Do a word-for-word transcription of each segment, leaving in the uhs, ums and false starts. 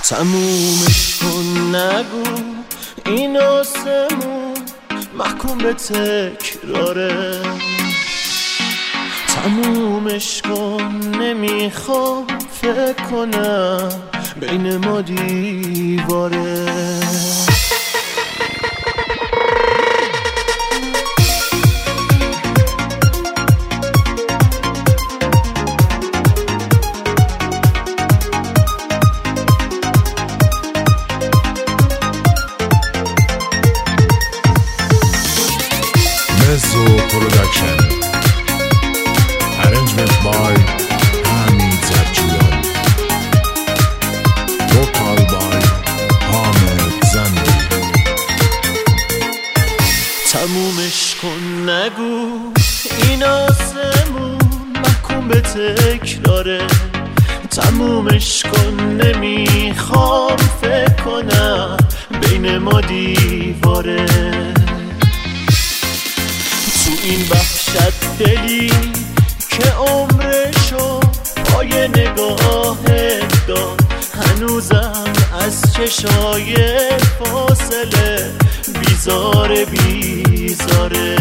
تمومش کن نگو این آسمون محکوم به تکراره. تمومش کن نمیخوام فکر کنم بین ما دیواره. Mezzo Production. Arrangement by Hamid Zarchian. Vocal by Hamid Zandi. تمومش کن نگو این آسمون محکوم به تکراره. تمومش کن نمیخوام فکر کنم بین ما دیواره. تو این وحشت دلی که عمرشو پای نگاهت داد، هنوزم از چشای فاصله بیزاره بیزاره.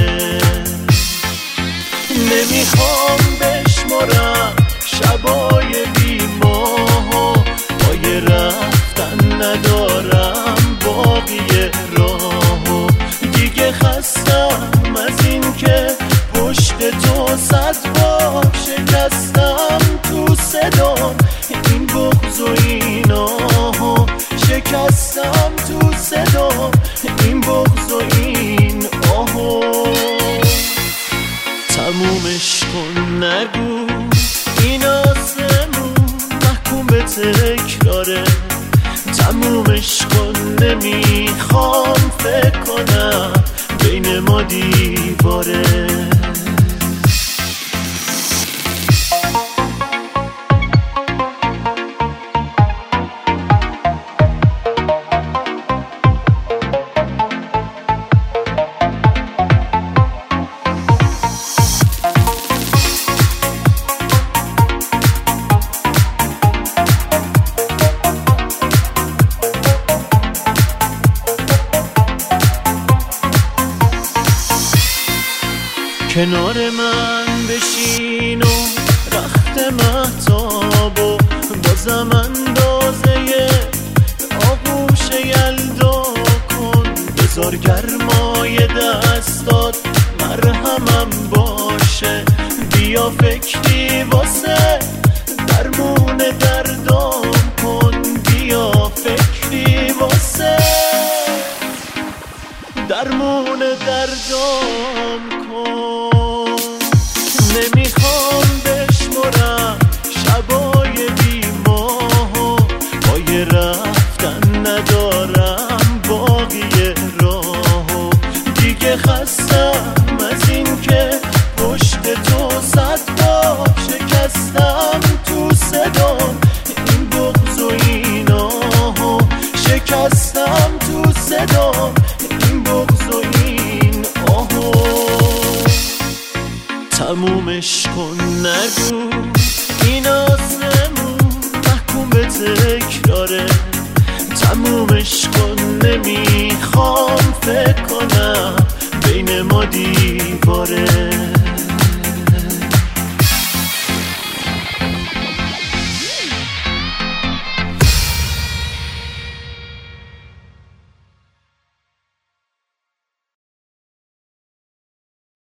نمیخوام بشمارم شبای بی ماه، پای رفتن ندارم باقی راهو. دیگه خستم از این که پشت تو صد بار شکستم تو صدام، این بغض و این آهو شکستم تو صدام، این بغض و این آهو. تمومش کن نگو این آسمون محکوم به تکراره. تمومش کن نمیخوام فکر کنم بین ما دیواره. کنار من بشین و رخت مهتاب و بازم اندازه آغوش یلدا کن. بذار گرمای دستات مرهمم باشه، بیا فکری واسه درمون دردام کن. بیا فکری واسه درمون دردام کن. نمیخوام بشمارم شبای بی ماه، پای رفتن ندارم باقی راهو. دیگه خستم از این که پشت تو صد بار شکستم تو صدام، این بغض و این آهو شکستم تو صدام، این بغض و این آهو. تمومش کن نگو این آسمون محکوم به تکراره. تمومش کن نمیخوام فکر کنم بین ما دیواره.